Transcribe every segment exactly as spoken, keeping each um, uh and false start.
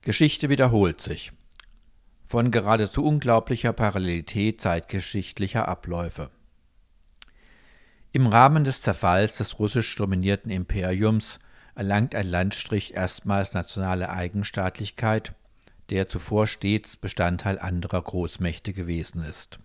Geschichte wiederholt sich. Von geradezu unglaublicher Parallelität zeitgeschichtlicher Abläufe. Im Rahmen des Zerfalls des russisch dominierten Imperiums erlangt ein Landstrich erstmals nationale Eigenstaatlichkeit, der zuvor stets Bestandteil anderer Großmächte gewesen ist.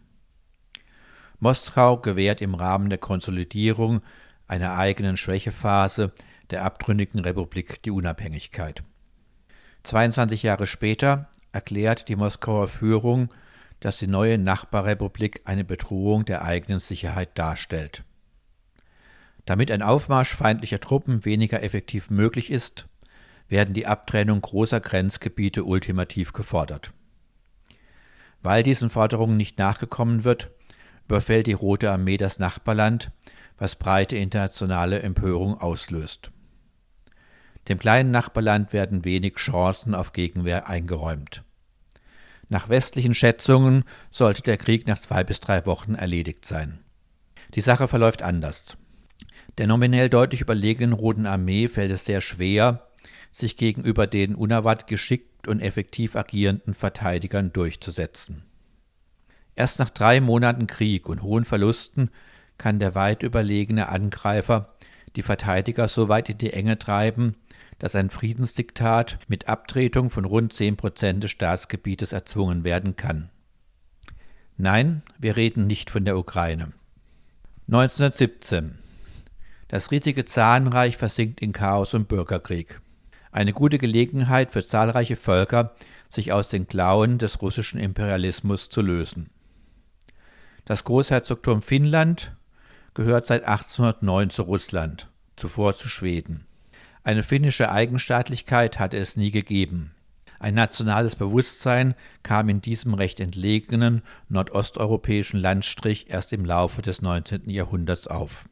Moskau gewährt im Rahmen der Konsolidierung einer eigenen Schwächephase der abtrünnigen Republik die Unabhängigkeit. zweiundzwanzig Jahre später erklärt die Moskauer Führung, dass die neue Nachbarrepublik eine Bedrohung der eigenen Sicherheit darstellt. Damit ein Aufmarsch feindlicher Truppen weniger effektiv möglich ist, werden die Abtrennung großer Grenzgebiete ultimativ gefordert. Weil diesen Forderungen nicht nachgekommen wird, überfällt die Rote Armee das Nachbarland, was breite internationale Empörung auslöst. Dem kleinen Nachbarland werden wenig Chancen auf Gegenwehr eingeräumt. Nach westlichen Schätzungen sollte der Krieg nach zwei bis drei Wochen erledigt sein. Die Sache verläuft anders. Der nominell deutlich überlegenen Roten Armee fällt es sehr schwer, sich gegenüber den unerwartet geschickt und effektiv agierenden Verteidigern durchzusetzen. Erst nach drei Monaten Krieg und hohen Verlusten kann der weit überlegene Angreifer die Verteidiger so weit in die Enge treiben, dass ein Friedensdiktat mit Abtretung von rund zehn Prozent des Staatsgebietes erzwungen werden kann. Nein, wir reden nicht von der Ukraine. neunzehnhundertsiebzehn. Das riesige Zarenreich versinkt in Chaos und Bürgerkrieg. Eine gute Gelegenheit für zahlreiche Völker, sich aus den Klauen des russischen Imperialismus zu lösen. Das Großherzogtum Finnland gehört seit achtzehnhundertneun zu Russland, zuvor zu Schweden. Eine finnische Eigenstaatlichkeit hatte es nie gegeben. Ein nationales Bewusstsein kam in diesem recht entlegenen nordosteuropäischen Landstrich erst im Laufe des neunzehnten Jahrhunderts auf.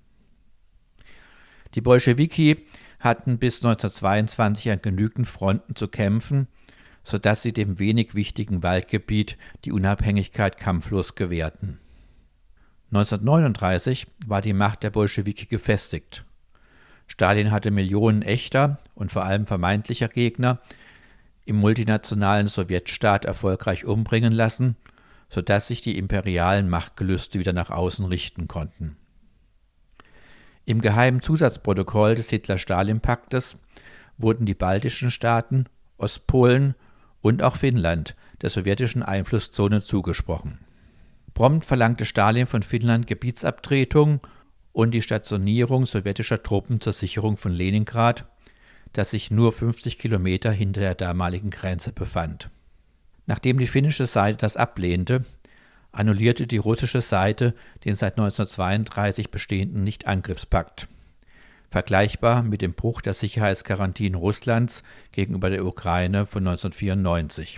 Die Bolschewiki hatten bis neunzehnhundertzweiundzwanzig an genügend Fronten zu kämpfen, sodass sie dem wenig wichtigen Waldgebiet die Unabhängigkeit kampflos gewährten. neunzehnhundertneununddreißig war die Macht der Bolschewiki gefestigt. Stalin hatte Millionen echter und vor allem vermeintlicher Gegner im multinationalen Sowjetstaat erfolgreich umbringen lassen, sodass sich die imperialen Machtgelüste wieder nach außen richten konnten. Im geheimen Zusatzprotokoll des Hitler-Stalin-Paktes wurden die baltischen Staaten, Ostpolen und auch Finnland der sowjetischen Einflusszone zugesprochen. Prompt verlangte Stalin von Finnland Gebietsabtretung und die Stationierung sowjetischer Truppen zur Sicherung von Leningrad, das sich nur fünfzig Kilometer hinter der damaligen Grenze befand. Nachdem die finnische Seite das ablehnte, annullierte die russische Seite den seit neunzehnhundertzweiunddreißig bestehenden Nichtangriffspakt, vergleichbar mit dem Bruch der Sicherheitsgarantien Russlands gegenüber der Ukraine von neunzehnhundertvierundneunzig,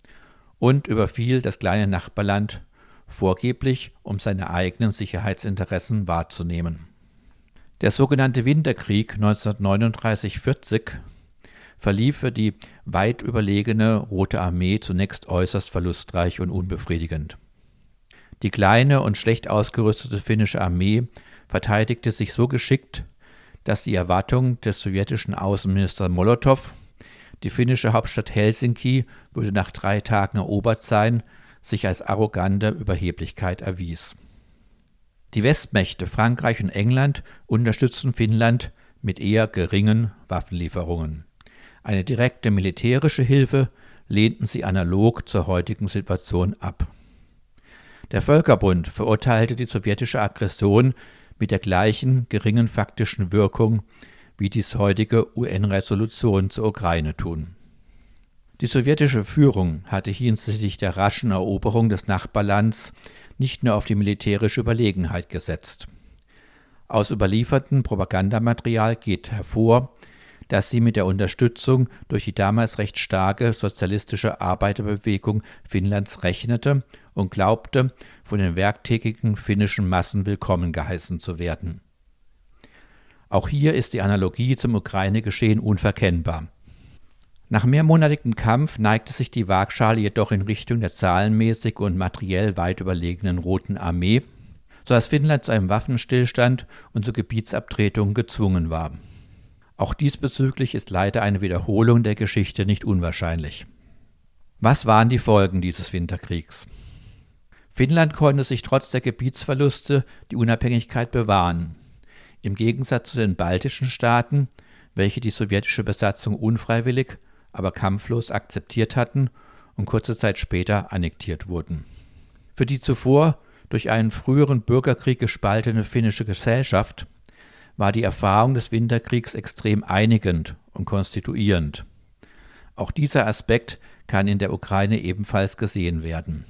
und überfiel das kleine Nachbarland vorgeblich, um seine eigenen Sicherheitsinteressen wahrzunehmen. Der sogenannte Winterkrieg neunzehnhundertneununddreißig vierzig verlief für die weit überlegene Rote Armee zunächst äußerst verlustreich und unbefriedigend. Die kleine und schlecht ausgerüstete finnische Armee verteidigte sich so geschickt, dass die Erwartung des sowjetischen Außenministers Molotow, die finnische Hauptstadt Helsinki würde nach drei Tagen erobert sein, sich als arrogante Überheblichkeit erwies. Die Westmächte Frankreich und England unterstützten Finnland mit eher geringen Waffenlieferungen. Eine direkte militärische Hilfe lehnten sie analog zur heutigen Situation ab. Der Völkerbund verurteilte die sowjetische Aggression mit der gleichen geringen faktischen Wirkung, wie dies heutige U N-Resolutionen zur Ukraine tun. Die sowjetische Führung hatte hinsichtlich der raschen Eroberung des Nachbarlands nicht nur auf die militärische Überlegenheit gesetzt. Aus überliefertem Propagandamaterial geht hervor, dass sie mit der Unterstützung durch die damals recht starke sozialistische Arbeiterbewegung Finnlands rechnete und glaubte, von den werktätigen finnischen Massen willkommen geheißen zu werden. Auch hier ist die Analogie zum Ukraine-Geschehen unverkennbar. Nach mehrmonatigem Kampf neigte sich die Waagschale jedoch in Richtung der zahlenmäßig und materiell weit überlegenen Roten Armee, sodass Finnland zu einem Waffenstillstand und zur Gebietsabtretung gezwungen war. Auch diesbezüglich ist leider eine Wiederholung der Geschichte nicht unwahrscheinlich. Was waren die Folgen dieses Winterkriegs? Finnland konnte sich trotz der Gebietsverluste die Unabhängigkeit bewahren. Im Gegensatz zu den baltischen Staaten, welche die sowjetische Besatzung unfreiwillig, aber kampflos akzeptiert hatten und kurze Zeit später annektiert wurden. Für die zuvor durch einen früheren Bürgerkrieg gespaltene finnische Gesellschaft war die Erfahrung des Winterkriegs extrem einigend und konstituierend. Auch dieser Aspekt kann in der Ukraine ebenfalls gesehen werden.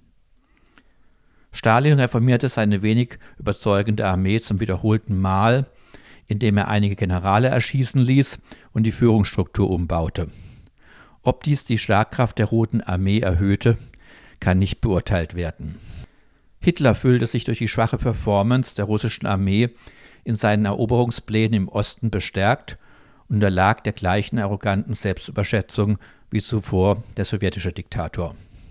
Stalin reformierte seine wenig überzeugende Armee zum wiederholten Mal, indem er einige Generale erschießen ließ und die Führungsstruktur umbaute. Ob dies die Schlagkraft der Roten Armee erhöhte, kann nicht beurteilt werden. Hitler fühlte sich durch die schwache Performance der russischen Armee in seinen Eroberungsplänen im Osten bestärkt und unterlag der gleichen arroganten Selbstüberschätzung wie zuvor der sowjetische Diktator.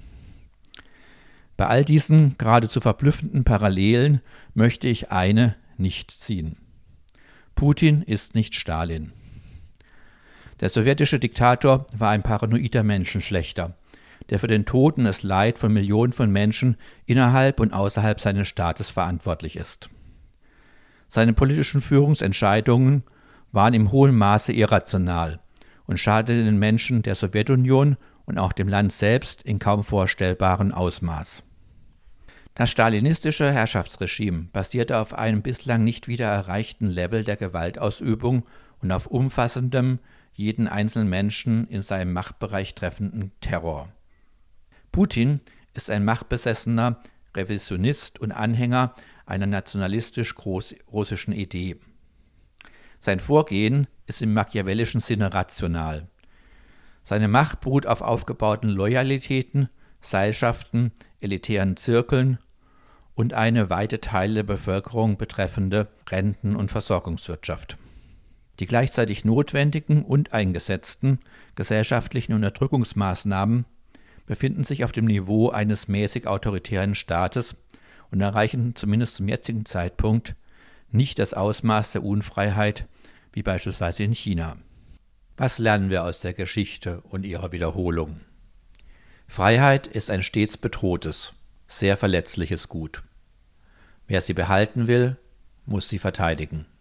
Bei all diesen geradezu verblüffenden Parallelen möchte ich eine nicht ziehen. Putin ist nicht Stalin. Der sowjetische Diktator war ein paranoider Menschenschlächter, der für den Tod und das Leid von Millionen von Menschen innerhalb und außerhalb seines Staates verantwortlich ist. Seine politischen Führungsentscheidungen waren im hohen Maße irrational und schadeten den Menschen der Sowjetunion und auch dem Land selbst in kaum vorstellbarem Ausmaß. Das stalinistische Herrschaftsregime basierte auf einem bislang nicht wieder erreichten Level der Gewaltausübung und auf umfassendem, jeden einzelnen Menschen in seinem Machtbereich treffenden Terror. Putin ist ein machtbesessener Revisionist und Anhänger einer nationalistisch-russischen Idee. Sein Vorgehen ist im machiavellischen Sinne rational. Seine Macht beruht auf aufgebauten Loyalitäten, Seilschaften, elitären Zirkeln und eine weite Teile der Bevölkerung betreffende Renten- und Versorgungswirtschaft. Die gleichzeitig notwendigen und eingesetzten gesellschaftlichen Unterdrückungsmaßnahmen befinden sich auf dem Niveau eines mäßig autoritären Staates und erreichen zumindest zum jetzigen Zeitpunkt nicht das Ausmaß der Unfreiheit wie beispielsweise in China. Was lernen wir aus der Geschichte und ihrer Wiederholung? Freiheit ist ein stets bedrohtes, sehr verletzliches Gut. Wer sie behalten will, muss sie verteidigen.